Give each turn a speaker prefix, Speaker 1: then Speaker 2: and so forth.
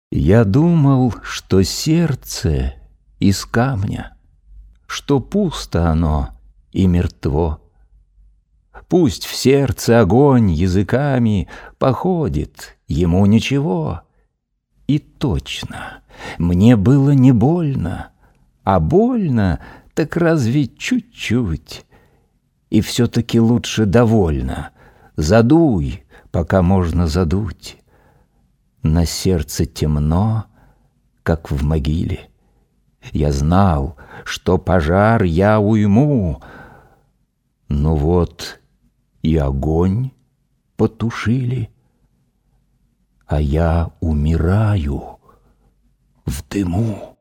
Speaker 1: Я думал, что сердце из камня, что пусто оно и мертво. Пусть в сердце огонь языками походит, ему ничего. И точно, мне было не больно, а больно так разве чуть-чуть. И все-таки лучше довольно, задуй, пока можно задуть. На сердце темно, как в могиле. Я знал, что пожар я уйму, но вот и огонь потушили, а я умираю в дыму.